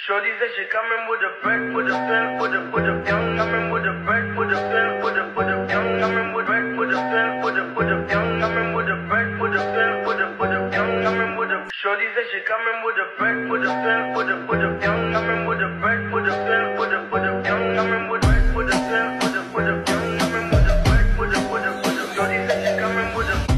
Shorty said she coming with a break, with a pen, with a young, coming with a break, with a pen, with a young, coming with break, with a pen, with a young, coming with a break, with a pen, with a young, coming with a. Shorty said she coming with a break, with a pen, with a young, coming with a break, with a pen, with a young, coming with break, with a pen, with a young, coming with a break, with a. Shorty said she coming with a.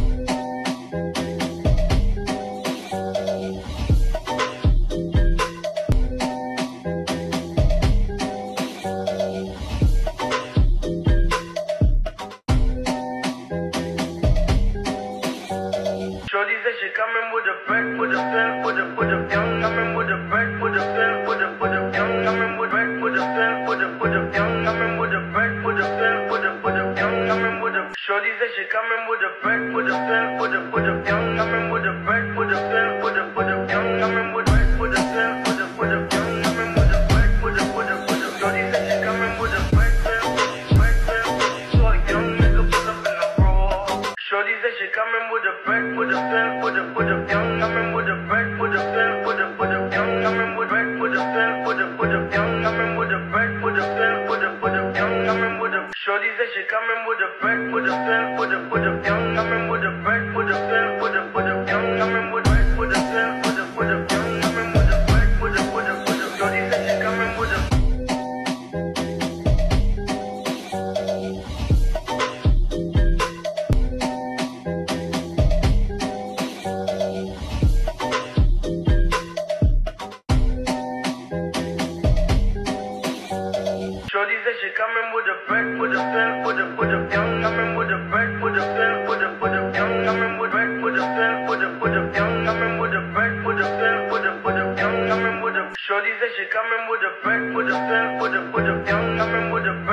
Shorty said she coming with a break, with a pen, with a young, coming with a break, with a pen, with a young, coming with break, with a pen, with a young, coming with a break, with a pen, with a young, coming with a. Shorty said she coming with a break, with a pen, with a young, coming with a break, with a pen, with a young, coming with break, with a pen, with a young, coming with a break, with a. Shorty said she coming with a break, pen, so a young nigga pull up in the bro. Shorty said she coming with a break, with a pen, with a young, coming with a break, with a pen, with a young, coming with break, with a pen, with a young, coming with a break, with a pen, with a young, coming with a. Shorty said she coming with a break, with a pen, with a young, coming with a break, with a pen, with a young, coming with break, with a pen, with a young, coming with a break, with a. Shorty said she coming with a. Shorty said she coming with a break, with a pen, with a young, coming with a break, with a pen, with a young, coming with break, with a pen, with a young, coming with a break, with a pen, with a young, coming with a. Shorty said she coming with a break, with a pen, with a young, coming with a break.